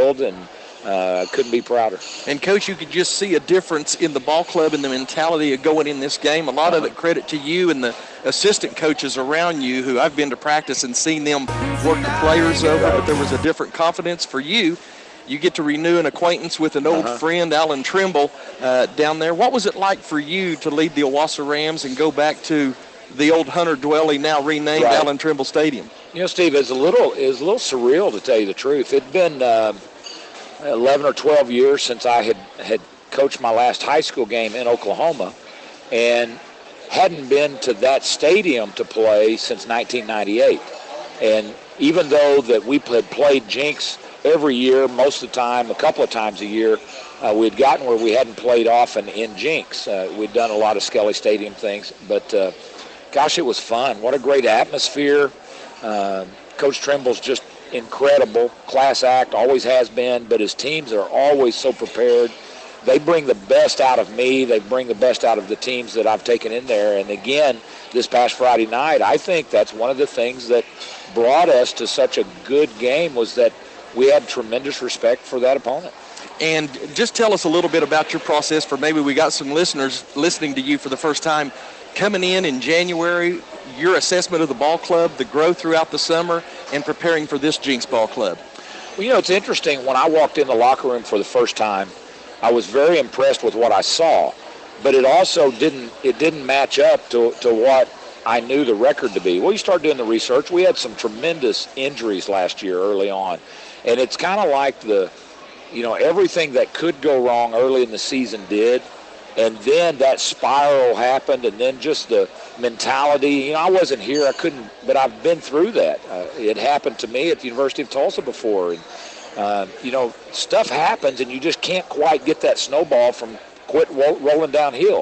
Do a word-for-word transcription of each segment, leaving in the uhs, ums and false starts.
field, and uh, couldn't be prouder. And, Coach, you could just see a difference in the ball club and the mentality of going in this game. A lot uh-huh. of it credit to you and the assistant coaches around you who I've been to practice and seen them work the players over, but there was a different confidence for you. You get to renew an acquaintance with an old uh-huh. friend, Alan Trimble, uh, down there. What was it like for you to lead the Owasso Rams and go back to the old Hunter Dwelly, now renamed right. Alan Trimble Stadium? You know, Steve, it's a little it's a little surreal, to tell you the truth. It'd been uh, eleven or twelve years since I had, had coached my last high school game in Oklahoma, and hadn't been to that stadium to play since nineteen ninety-eight. And even though that we had played Jinx every year, most of the time, a couple of times a year, uh, we had gotten where we hadn't played often in Jinx. Uh, we'd done a lot of Skelly Stadium things, but uh, gosh, it was fun. What a great atmosphere. Uh, Coach Trimble's just incredible, class act, always has been, but his teams are always so prepared. They bring the best out of me. They bring the best out of the teams that I've taken in there. And again, this past Friday night, I think that's one of the things that brought us to such a good game, was that we had tremendous respect for that opponent. And just tell us a little bit about your process, for maybe we got some listeners listening to you for the first time. Coming in in January, your assessment of the ball club, the growth throughout the summer, and preparing for this Jinx ball club. Well, you know, it's interesting. When I walked in the locker room for the first time, I was very impressed with what I saw, but it also didn't it didn't match up to, to what I knew the record to be. Well, you start doing the research. We had some tremendous injuries last year early on, and it's kind of like the, you know, everything that could go wrong early in the season did. And then that spiral happened, and then just the mentality. You know, I wasn't here. I couldn't, but I've been through that. Uh, it happened to me at the University of Tulsa before. And, uh, you know, stuff happens, and you just can't quite get that snowball from quit ro- rolling downhill.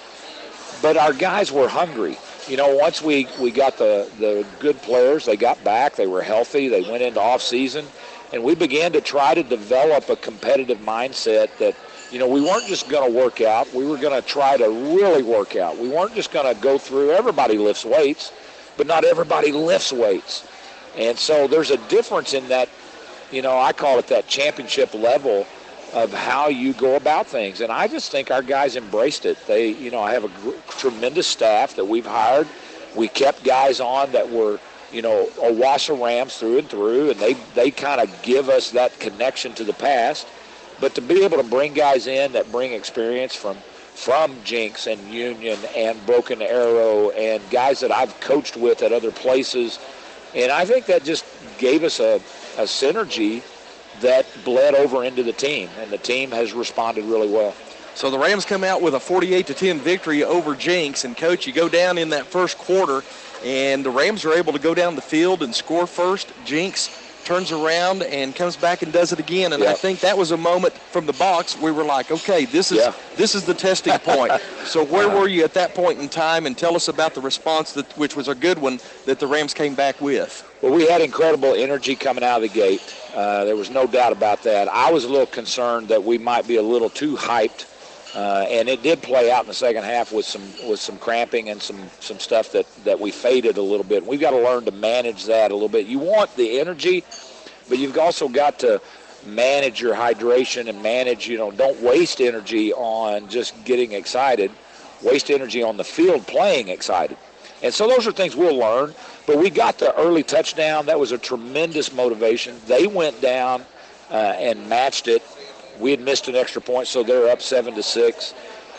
But our guys were hungry. You know, once we, we got the, the good players, they got back. They were healthy. They went into off-season. And we began to try to develop a competitive mindset that, you know, we weren't just going to work out. We were going to try to really work out. We weren't just going to go through. Everybody lifts weights, but not everybody lifts weights. And so there's a difference in that, you know, I call it that championship level of how you go about things. And I just think our guys embraced it. They, you know, I have a gr- tremendous staff that we've hired. We kept guys on that were, you know, Owasso Rams through and through, and they, they kind of give us that connection to the past. But to be able to bring guys in that bring experience from from Jinx and Union and Broken Arrow and guys that I've coached with at other places, and I think that just gave us a, a synergy that bled over into the team, and the team has responded really well. So the Rams come out with a forty-eight to ten victory over Jinx, and Coach, you go down in that first quarter, and the Rams are able to go down the field and score first. Jinx turns around and comes back and does it again. And yep. I think that was a moment from the box we were like, okay, this is yeah. this is the testing point. So where were you at that point in time? And tell us about the response, that, which was a good one, that the Rams came back with. Well, we had incredible energy coming out of the gate. Uh, there was no doubt about that. I was a little concerned that we might be a little too hyped. Uh, and it did play out in the second half with some with some cramping and some, some stuff that, that we faded a little bit. We've got to learn to manage that a little bit. You want the energy, but you've also got to manage your hydration and manage, you know, don't waste energy on just getting excited. Waste energy on the field playing excited. And so those are things we'll learn. But we got the early touchdown. That was a tremendous motivation. They went down uh, and matched it. We had missed an extra point, so they're up seven to six.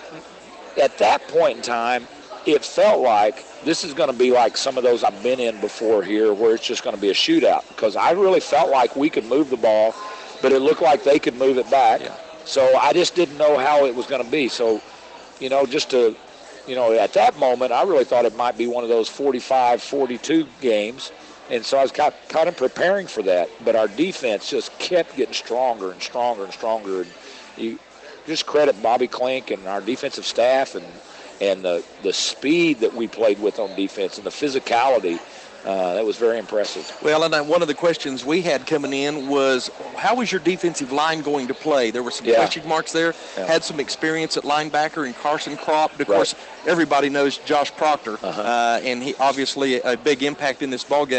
At that point in time, it felt like this is going to be like some of those I've been in before here, where it's just going to be a shootout, because I really felt like we could move the ball, but it looked like they could move it back. Yeah. So I just didn't know how it was going to be. So, you know, just to, you know, at that moment, I really thought it might be one of those forty-five forty-two games. And so I was kind of preparing for that. But our defense just kept getting stronger and stronger and stronger. And you just credit Bobby Klink and our defensive staff and, and the, the speed that we played with on defense and the physicality. Uh, that was very impressive. Well, and one of the questions we had coming in was, how was your defensive line going to play? There were some yeah. question marks there. Yeah. Had some experience at linebacker in Carson Kropp. Of right. course, everybody knows Josh Proctor, uh-huh. uh, and he obviously a big impact in this ball game.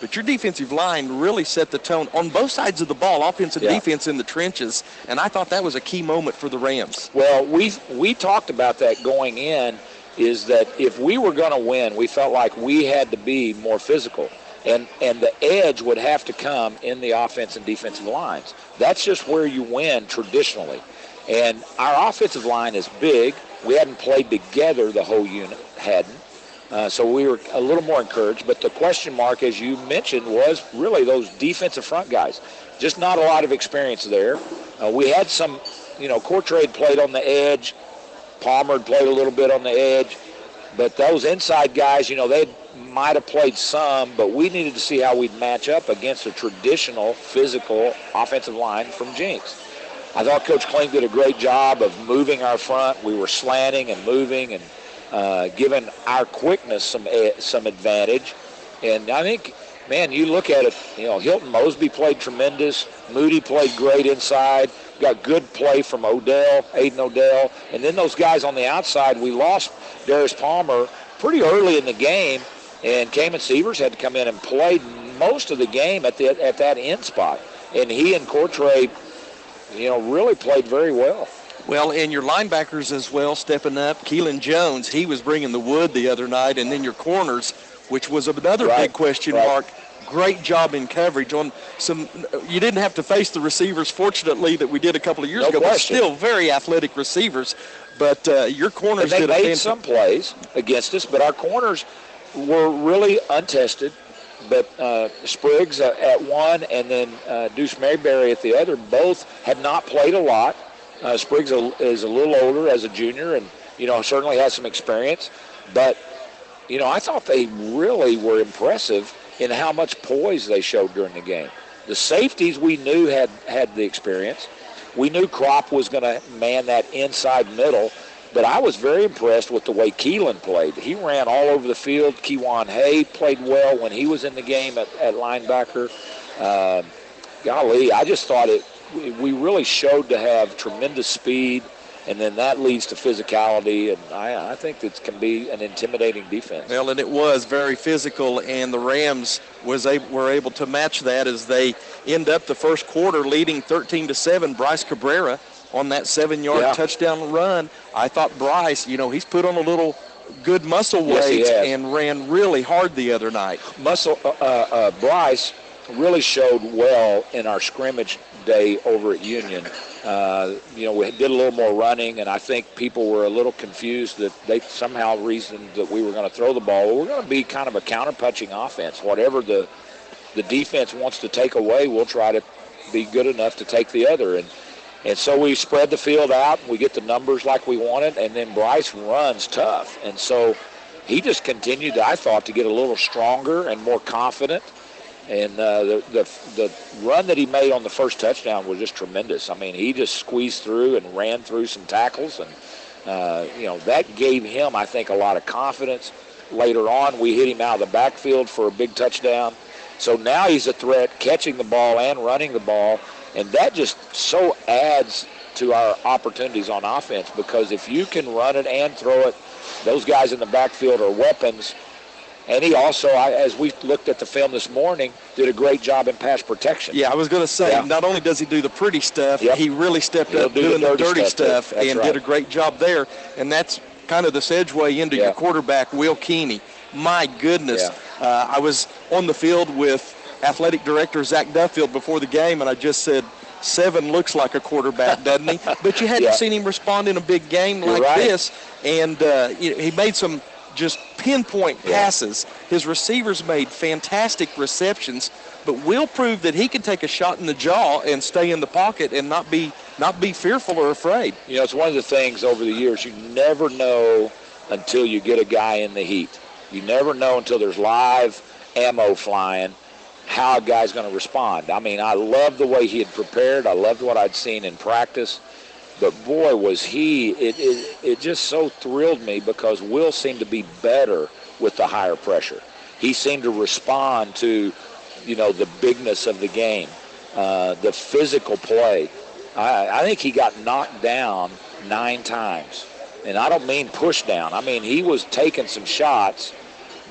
but your defensive line really set the tone on both sides of the ball, offense and yeah. defense in the trenches, and I thought that was a key moment for the Rams. Well, we we talked about that going in, is that if we were going to win, we felt like we had to be more physical, and, and the edge would have to come in the offense and defensive lines. That's just where you win traditionally. And our offensive line is big. We hadn't played together, the whole unit hadn't. Uh, so we were a little more encouraged. But the question mark, as you mentioned, was really those defensive front guys. Just not a lot of experience there. Uh, we had some, you know, Courtrade played on the edge. Palmer played a little bit on the edge. But those inside guys, you know, they might have played some, but we needed to see how we'd match up against a traditional physical offensive line from Jenks. I thought Coach Kling did a great job of moving our front. We were slanting and moving and uh, giving our quickness some some advantage. And I think, man, you look at it, you know, Hilton Mosby played tremendous. Moody played great inside. Got good play from Odell, Aiden Odell. And then those guys on the outside, we lost Darius Palmer pretty early in the game, and Kamen Severs had to come in and play most of the game at the at that end spot. And he and Courtrade, you know, really played very well. Well, and your linebackers as well stepping up. Keelan Jones, he was bringing the wood the other night. And then your corners, which was another right. big question right. mark. Great job in coverage on some. You didn't have to face the receivers, fortunately, that we did a couple of years no ago, question. but still very athletic receivers. But uh, your corners and they did made a fantastic some plays against us, but our corners were really untested. But uh, Spriggs uh, at one and then uh, Deuce Mayberry at the other, both had not played a lot. Uh, Spriggs is a little older as a junior and, you know, certainly has some experience. But, you know, I thought they really were impressive in how much poise they showed during the game. The safeties we knew had, had the experience. We knew Kropp was going to man that inside middle. But I was very impressed with the way Keelan played. He ran all over the field. Kewan Hay played well when he was in the game at, at linebacker. Uh, golly, I just thought it. We really showed to have tremendous speed, and then that leads to physicality, and I, I think it can be an intimidating defense. Well, and it was very physical, and the Rams was able, were able to match that as they end up the first quarter leading thirteen to seven. Bryce Cabrera on that seven-yard yeah. touchdown run. I thought Bryce, you know, he's put on a little good muscle yes, weight and ran really hard the other night. Muscle, uh, uh, Bryce really showed well in our scrimmage day over at Union. Uh, you know, we did a little more running, and I think people were a little confused that they somehow reasoned that we were going to throw the ball. Well, we're going to be kind of a counter-punching offense. Whatever the the defense wants to take away, we'll try to be good enough to take the other. And And so we spread the field out, and we get the numbers like we wanted, and then Bryce runs tough. And so he just continued, I thought, to get a little stronger and more confident. And uh, the, the the run that he made on the first touchdown was just tremendous. I mean, he just squeezed through and ran through some tackles, and, uh, you know, that gave him, I think, a lot of confidence. Later on, we hit him out of the backfield for a big touchdown. So now he's a threat catching the ball and running the ball. And that just so adds to our opportunities on offense, because if you can run it and throw it, those guys in the backfield are weapons. And he also, as we looked at the film this morning, did a great job in pass protection. Yeah, I was going to say, yeah. not only does he do the pretty stuff, yep. he really stepped He'll up do doing the the dirty dirty stuff, stuff, too. and That's did a right. great job there. And that's kind of the segue into yeah. your quarterback, Will Keeney. My goodness. Yeah. Uh, I was on the field with athletic director Zach Duffield before the game, and I just said, seven looks like a quarterback, doesn't he? But you hadn't yeah. seen him respond in a big game You're like right. this. And uh, you know, he made some just pinpoint yeah. passes. His receivers made fantastic receptions. But Will proved that he can take a shot in the jaw and stay in the pocket and not be not be fearful or afraid. You know, it's one of the things over the years, you never know until you get a guy in the heat. You never know until there's live ammo flying how a guy's going to respond. I mean, I loved the way he had prepared. I loved what I'd seen in practice. But, boy, was he, it, it, it just so thrilled me because Will seemed to be better with the higher pressure. He seemed to respond to, you know, the bigness of the game, uh, the physical play. I, I think he got knocked down nine times. And I don't mean push down. I mean, he was taking some shots,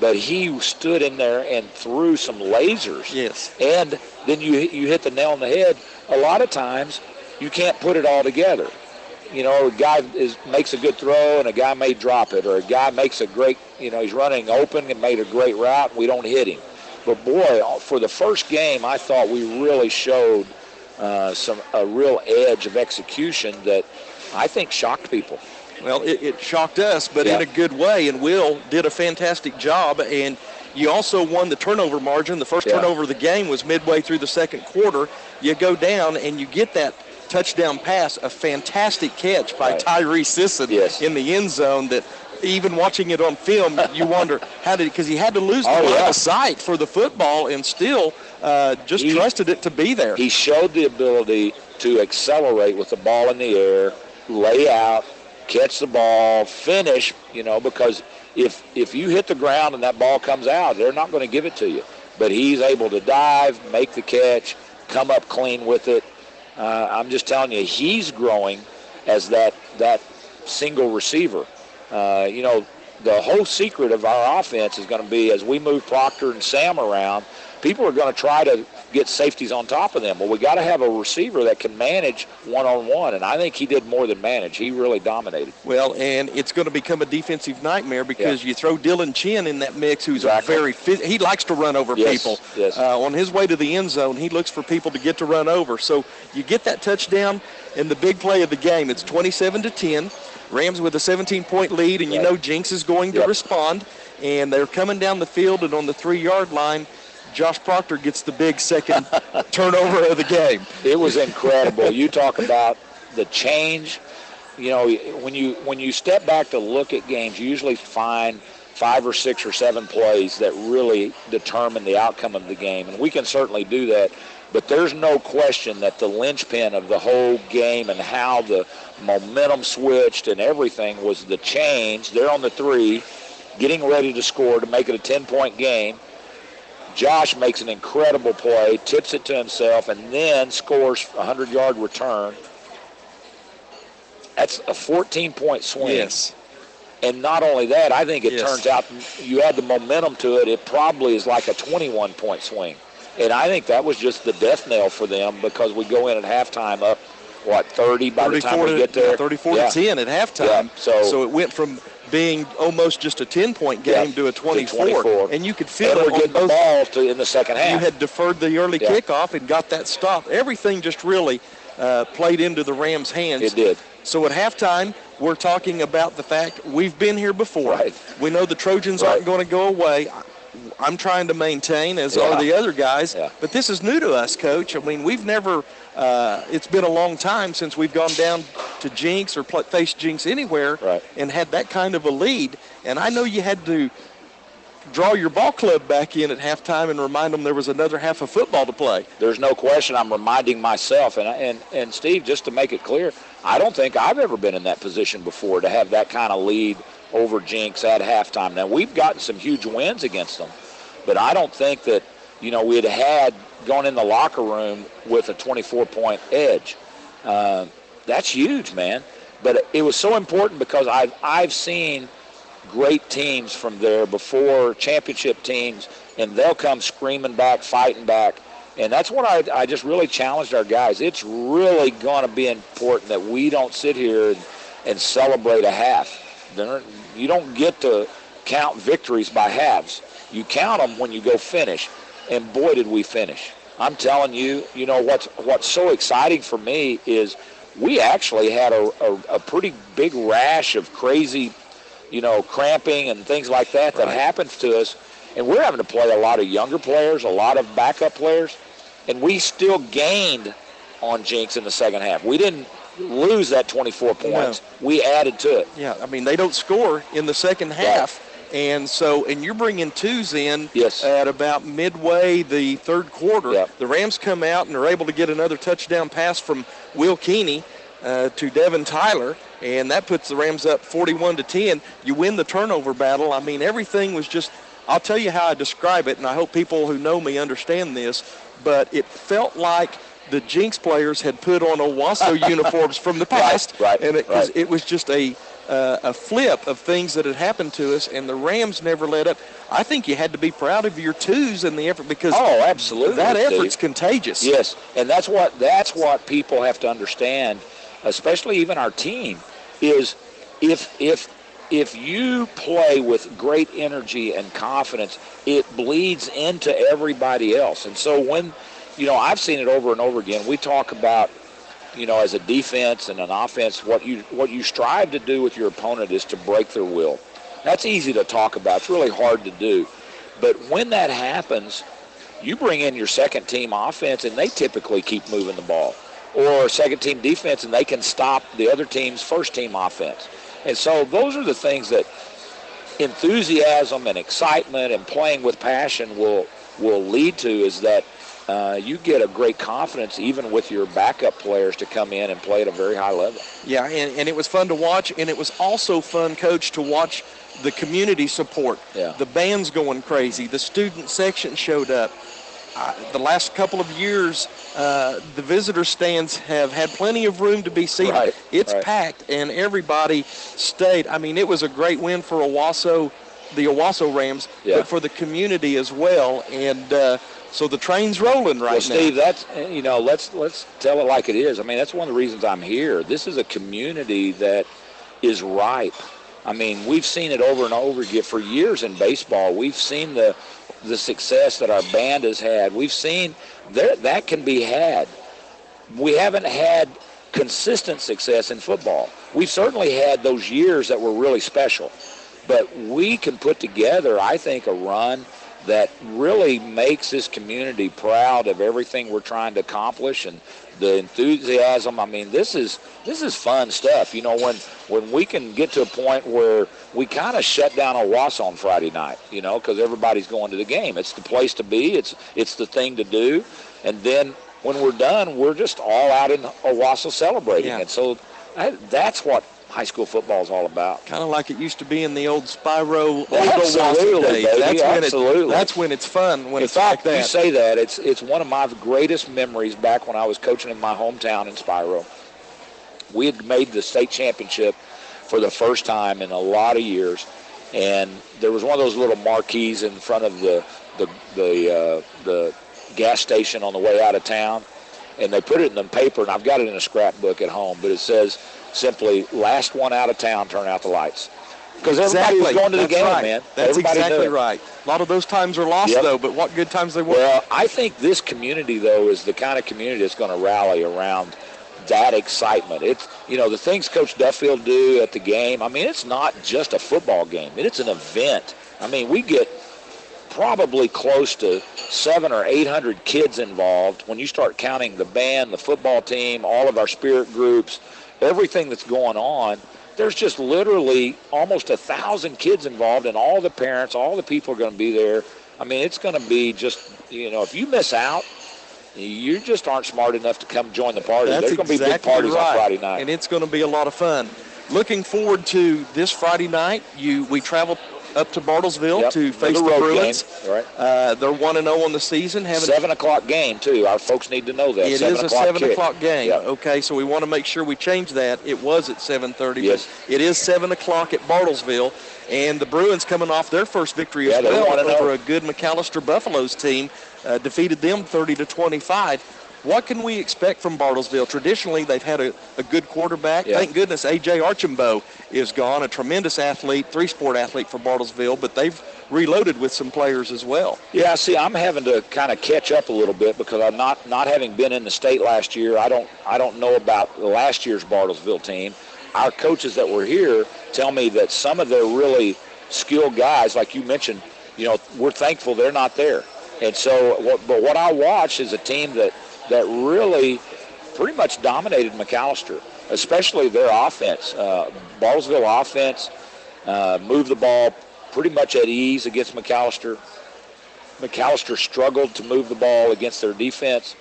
but he stood in there and threw some lasers. Yes. And then you you hit the nail on the head. A lot of times you can't put it all together. You know, a guy is makes a good throw and a guy may drop it, or a guy makes a great, you know, he's running open and made a great route and we don't hit him. But boy, for the first game, I thought we really showed uh, some a real edge of execution that I think shocked people. Well, it, it shocked us, but yeah. in a good way, and Will did a fantastic job. And you also won the turnover margin. The first yeah. turnover of the game was midway through the second quarter. You go down and you get that touchdown pass, a fantastic catch by right. Tyree Sisson yes. in the end zone that even watching it on film, you wonder how did, because he had to lose the oh, line yeah. of sight for the football and still uh, just he, trusted it to be there. He showed the ability to accelerate with the ball in the air, lay out, catch the ball, finish, you know, because if if you hit the ground and that ball comes out, they're not going to give it to you. But he's able to dive, make the catch, come up clean with it. Uh, I'm just telling you, he's growing as that that single receiver. Uh, you know, the whole secret of our offense is going to be as we move Proctor and Sam around, people are going to try to get safeties on top of them. Well, we got to have a receiver that can manage one-on-one, and I think he did more than manage. He really dominated. Well, and it's going to become a defensive nightmare because yeah. you throw Dylan Chin in that mix, who's exactly. a very – he likes to run over yes. people. Yes. Uh, on his way to the end zone, he looks for people to get to run over. So you get that touchdown in the big play of the game. It's twenty-seven to ten. Rams with a seventeen-point lead, and you right. know Jinx is going to yep. respond. And they're coming down the field, and on the three-yard line, Josh Proctor gets the big second turnover of the game. It was incredible. You talk about the change. You know, when you when you step back to look at games, you usually find five or six or seven plays that really determine the outcome of the game, and we can certainly do that. But there's no question that the linchpin of the whole game and how the momentum switched and everything was the change. They're on the three, getting ready to score to make it a ten-point game. Josh makes an incredible play, tips it to himself, and then scores a hundred-yard return. That's a fourteen-point swing. Yes. And not only that, I think it yes. turns out you add the momentum to it, it probably is like a twenty-one-point swing. And I think that was just the death knell for them because we go in at halftime up, what, thirty by the time we get there? Yeah, thirty-four yeah. to ten at halftime. Yeah. So, so it went from being almost just a ten-point game yeah, to a twenty-four. to twenty-four. And you could feel and it we're on getting both. the ball to, in the second half. You had deferred the early yeah. kickoff and got that stop. Everything just really uh, played into the Rams' hands. It did. So at halftime, we're talking about the fact we've been here before. Right. We know the Trojans right. aren't going to go away. I'm trying to maintain, as yeah. are the other guys. Yeah. But this is new to us, Coach. I mean, we've never uh, – it's been a long time since we've gone down to Jinx or play, faced Jinx anywhere right. and had that kind of a lead. And I know you had to draw your ball club back in at halftime and remind them there was another half of football to play. There's no question I'm reminding myself. And, and, and Steve, just to make it clear, I don't think I've ever been in that position before to have that kind of lead over Jinx at halftime. Now, we've gotten some huge wins against them, but I don't think that, you know, we'd had gone in the locker room with a twenty-four-point edge. Uh, that's huge, man. But it was so important because I've, I've seen great teams from there before, championship teams, and they'll come screaming back, fighting back. And that's what I, I just really challenged our guys. It's really going to be important that we don't sit here and, and celebrate a half. You don't get to count victories by halves. You count them when you go finish. And boy, did we finish. I'm telling you, you know, what's what's so exciting for me is we actually had a, a, a pretty big rash of crazy, you know, cramping and things like that that right. happens to us. And we're having to play a lot of younger players, a lot of backup players. And we still gained on Jinx in the second half. We didn't lose that twenty-four points. No. We added to it. Yeah, I mean, they don't score in the second half. Right. And so, and you're bringing twos in yes. at about midway the third quarter. Yep. The Rams come out and are able to get another touchdown pass from Will Keeney uh, to Devin Tyler, and that puts the Rams up forty-one to ten. You win the turnover battle. I mean, everything was just, I'll tell you how I describe it, and I hope people who know me understand this, but it felt like the Jinx players had put on Owasso uniforms from the past, right, right, and it, right. was, it was just a uh, a flip of things that had happened to us, and the Rams never let up. I think you had to be proud of your twos and the effort because oh, absolutely, that Steve. effort's contagious. Yes, and that's what that's what people have to understand, especially even our team, is if if if you play with great energy and confidence, it bleeds into everybody else. And so when, you know, I've seen it over and over again. We talk about, you know, as a defense and an offense, what you what you strive to do with your opponent is to break their will. That's easy to talk about. It's really hard to do. But when that happens, you bring in your second team offense, and they typically keep moving the ball. Or second team defense, and they can stop the other team's first team offense. And so those are the things that enthusiasm and excitement and playing with passion will will lead to, is that uh, you get a great confidence even with your backup players to come in and play at a very high level. Yeah, and, and it was fun to watch, and it was also fun, Coach, to watch the community support. Yeah. The band's going crazy. The student section showed up. Uh, the last couple of years, uh, the visitor stands have had plenty of room to be seated. Right, it's right. packed, and everybody stayed. I mean, it was a great win for Owasso, the Owasso Rams, Yeah. but for the community as well. And uh, so the train's rolling right Well, Steve, now. that's, you know, let's let's tell it like it is. I mean, that's one of the reasons I'm here. This is a community that is ripe. I mean, we've seen it over and over again for years in baseball. We've seen the the success that our band has had. We've seen that that can be had. We haven't had consistent success in football. We've certainly had those years that were really special. But we can put together, I think, a run that really makes this community proud of everything we're trying to accomplish and the enthusiasm. I mean, this is this is fun stuff. You know, when when we can get to a point where we kind of shut down Owasso on Friday night, you know, because everybody's going to the game. It's the place to be. It's it's the thing to do. And then when we're done, we're just all out in Owasso celebrating. Yeah. And so that, that's what high school football is all about. Kind of like it used to be in the old Spyro, old Absolutely, Owasso days. baby, That's when absolutely. It, that's when it's fun. When In it's like fact, you that. say that, it's it's one of my greatest memories back when I was coaching in my hometown in Spyro. We had made the state championship for the first time in a lot of years, and there was one of those little marquees in front of the the the, uh, the gas station on the way out of town, and they put it in the paper, and I've got it in a scrapbook at home, but it says simply, last one out of town, turn out the lights. Because everybody was going to the That's game, right. man. That's Everybody knew exactly it. right. A lot of those times are lost, Yep. though, but what good times they were. Well, I think this community, though, is the kind of community that's going to rally around that excitement. It's, you know, the things Coach Duffield do at the game, I mean, it's not just a football game. It's an event. I mean, we get probably close to seven or eight hundred kids involved when you start counting the band, the football team, all of our spirit groups, everything that's going on. There's just literally almost a thousand kids involved, and all the parents, all the people are going to be there. I mean, it's going to be just, you know, if you miss out, you just aren't smart enough to come join the party. That's There's going to be exactly big parties right. on Friday night. And it's going to be a lot of fun. Looking forward to this Friday night. You We travel up to Bartlesville Yep, to face another the road Bruins. game, right. Uh, they're one and oh on the season. Having Seven o'clock game too. Our folks need to know that. It seven is a o'clock seven kick. o'clock game. Yep. Okay, so we want to make sure we change that. It was at seven thirty, Yes. but it is seven o'clock at Bartlesville. And the Bruins coming off their first victory Yeah, as they well wanna know. over a good McAllister Buffaloes team, uh, defeated them thirty to twenty-five. What can we expect from Bartlesville? Traditionally, they've had a, a good quarterback. Yeah. Thank goodness A J Archambault is gone, a tremendous athlete, three-sport athlete for Bartlesville, but they've reloaded with some players as well. Yeah, see, I'm having to kind of catch up a little bit because I'm not not having been in the state last year. I don't I don't know about the last year's Bartlesville team. Our coaches that were here tell me that some of their really skilled guys, like you mentioned, you know, we're thankful they're not there. And so, what, but what I watched is a team that that really pretty much dominated McAllister, especially their offense. Uh, Bartlesville offense uh, moved the ball pretty much at ease against McAllister. McAllister struggled to move the ball against their defense.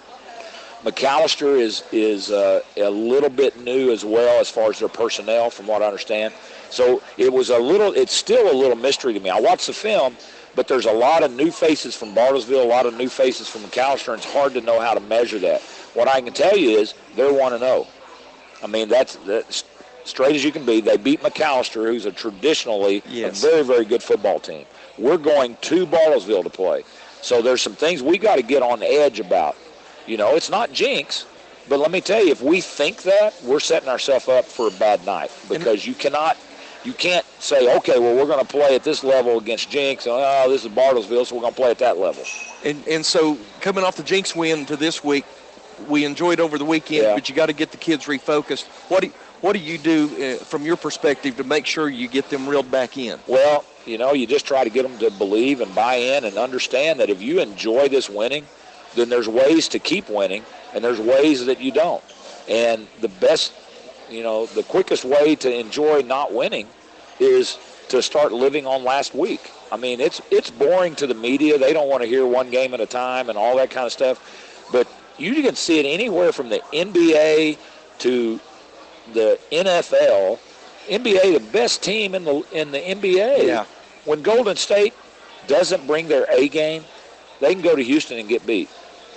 McAllister is is uh, a little bit new as well as far as their personnel, from what I understand. So it was a little. It's still a little mystery to me. I watched the film, but there's a lot of new faces from Bartlesville, a lot of new faces from McAllister, and it's hard to know how to measure that. What I can tell you is they're one and zero. I mean, that's, that's straight as you can be. They beat McAllister, who's a traditionally yes. a very, very good football team. We're going to Bartlesville to play. So there's some things we got to get on edge about. You know, it's not jinx, but let me tell you, if we think that, we're setting ourselves up for a bad night, because you cannot, you can't say, okay, well, we're going to play at this level against jinx. Oh, this is Bartlesville, so we're going to play at that level. And and so coming off the jinx win to this week, we enjoyed over the weekend, yeah. but you got to get the kids refocused. What do you, what do you do uh, from your perspective to make sure you get them reeled back in? Well, you know, you just try to get them to believe and buy in and understand that if you enjoy this winning, then there's ways to keep winning, and there's ways that you don't. And the best, you know, the quickest way to enjoy not winning is to start living on last week. I mean, it's it's boring to the media. They don't want to hear one game at a time and all that kind of stuff. But you can see it anywhere from the N B A to the N F L. N B A, the best team in the in the N B A. Yeah. When Golden State doesn't bring their A game, they can go to Houston and get beat.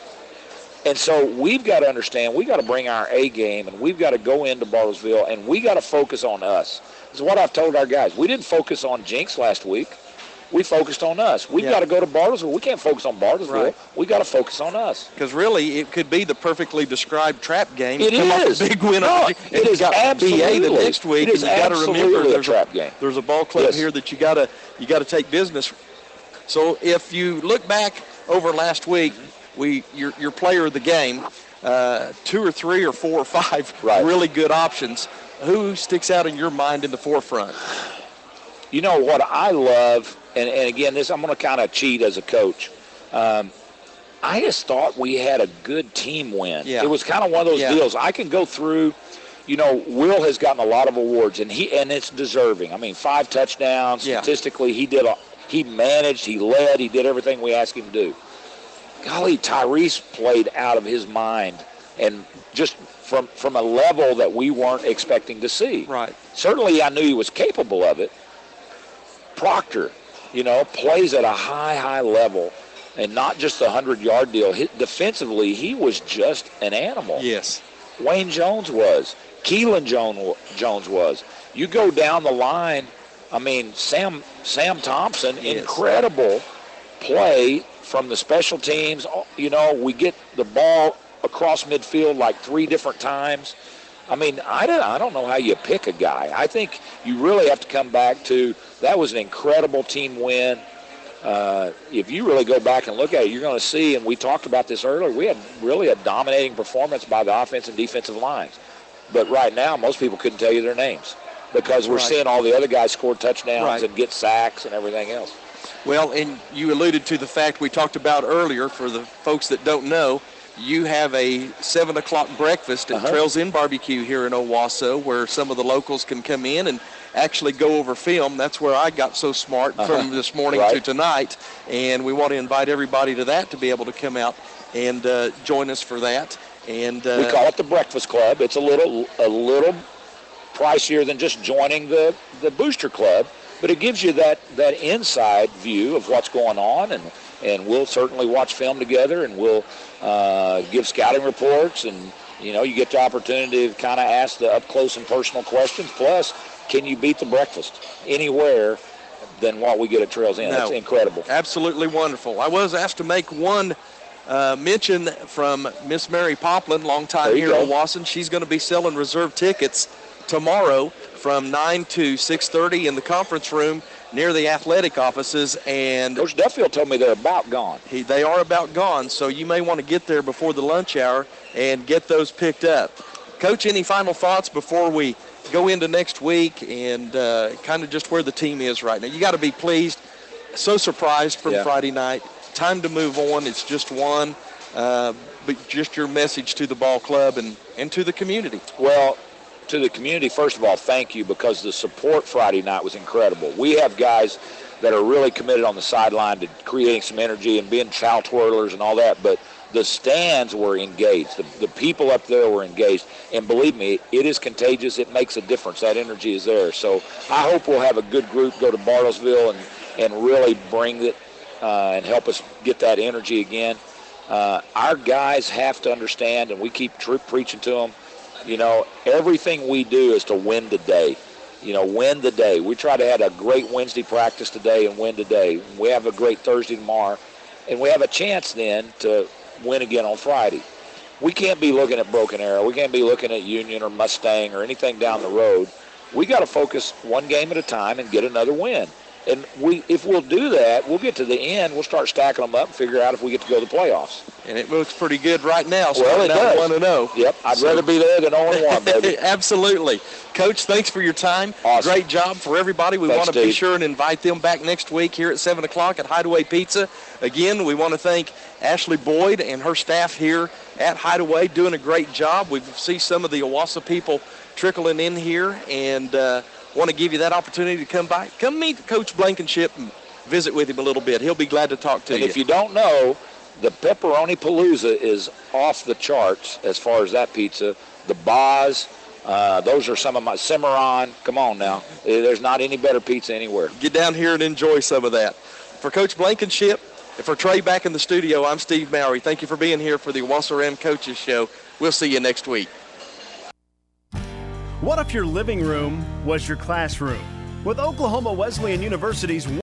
And so we've got to understand, we've got to bring our A game, and we've got to go into Bartlesville, and we got to focus on us. This is what I've told our guys. We didn't focus on jinx last week. We focused on us. We've yeah. got to go to Bartlesville. We can't focus on Bartlesville. Right. We got to focus on us. Because really, it could be the perfectly described trap game. It Come is. Off a big win. No, it it is got absolutely. B A the next week. It is and you got to remember absolutely a there's trap game. There's a ball club Yes. here that you got to you got to take business. So if you look back over last week, we your your player of the game, uh, two or three or four or five right. really good options. Who sticks out in your mind in the forefront? You know what I love, and, and again, this I'm going to kind of cheat as a coach. Um, I just thought we had a good team win. Yeah. It was kind of one of those yeah. deals. I can go through. You know, Will has gotten a lot of awards, and he and it's deserving. I mean, five touchdowns. Yeah. Statistically, he did. A, he managed. He led. He did everything we asked him to do. Golly, Tyrese played out of his mind, and just from from a level that we weren't expecting to see. Right. Certainly, I knew he was capable of it. Proctor, you know, plays at a high, high level, and not just the hundred-yard deal. He, defensively, he was just an animal. Yes. Wayne Jones was. Keelan Jones was. You go down the line, I mean, Sam Sam Thompson, yes. incredible play from the special teams. You know, we get the ball across midfield like three different times. I mean, I don't, I don't know how you pick a guy. I think you really have to come back to that was an incredible team win. Uh, if you really go back and look at it, you're going to see, and we talked about this earlier, we had really a dominating performance by the offense and defensive lines. But right now, most people couldn't tell you their names because we're right. seeing all the other guys score touchdowns right. and get sacks and everything else. Well, and you alluded to the fact we talked about earlier. For the folks that don't know, you have a seven o'clock breakfast at uh-huh. Trails Inn Barbecue here in Owasso, where some of the locals can come in and actually go over film. That's where I got so smart uh-huh. from this morning right. to tonight, and we want to invite everybody to that to be able to come out and uh, join us for that. And uh, we call it the Breakfast Club. It's a little a little pricier than just joining the, the Booster Club, but it gives you that, that inside view of what's going on, and, and we'll certainly watch film together, and we'll uh, give scouting reports, and, you know, you get the opportunity to kind of ask the up-close and personal questions. Plus, can you beat the breakfast anywhere than what we get at Trails Inn? No, That's incredible. Absolutely wonderful. I was asked to make one uh, mention from Miss Mary Poplin, longtime here at Owasso. She's going to be selling reserve tickets tomorrow from nine to six thirty in the conference room near the athletic offices. And Coach Duffield told me they're about gone. He, they are about gone, so you may want to get there before the lunch hour and get those picked up. Coach, any final thoughts before we go into next week and uh, kind of just where the team is right now? You got to be pleased. So surprised from yeah. Friday night. Time to move on. It's just one. Uh, but just your message to the ball club and, and to the community. Well, to the community, first of all, thank you, because the support Friday night was incredible. We have guys that are really committed on the sideline to creating some energy and being chow twirlers and all that, but the stands were engaged. The, the people up there were engaged. And believe me, it is contagious. It makes a difference. That energy is there. So I hope we'll have a good group go to Bartlesville and, and really bring it uh, and help us get that energy again. Uh, our guys have to understand, and we keep tr- preaching to them, You know, everything we do is to win today. You know, win the day. We try to have a great Wednesday practice today and win today. We have a great Thursday tomorrow, and we have a chance then to win again on Friday. We can't be looking at Broken Arrow. We can't be looking at Union or Mustang or anything down the road. We got to focus one game at a time and get another win. And we, if we'll do that, we'll get to the end. We'll start stacking them up and figure out if we get to go to the playoffs. And it looks pretty good right now. Well, it does. one and oh. Yep, I'd So- rather be there than oh and one, baby. Absolutely. Coach, thanks for your time. Awesome. Great job for everybody. We Thanks, want to be Steve. sure and invite them back next week here at seven o'clock at Hideaway Pizza. Again, we want to thank Ashley Boyd and her staff here at Hideaway doing a great job. We see some of the Owasso people trickling in here, and uh, want to give you that opportunity to come by. Come meet Coach Blankenship and visit with him a little bit. He'll be glad to talk to And you. if you don't know, the Pepperoni Palooza is off the charts as far as that pizza. The Boz, uh, those are some of my, Cimarron, come on now. There's not any better pizza anywhere. Get down here and enjoy some of that. For Coach Blankenship, and for Trey back in the studio, I'm Steve Mowry. Thank you for being here for the Owasso Ram Coaches Show. We'll see you next week. What if your living room was your classroom? With Oklahoma Wesleyan University's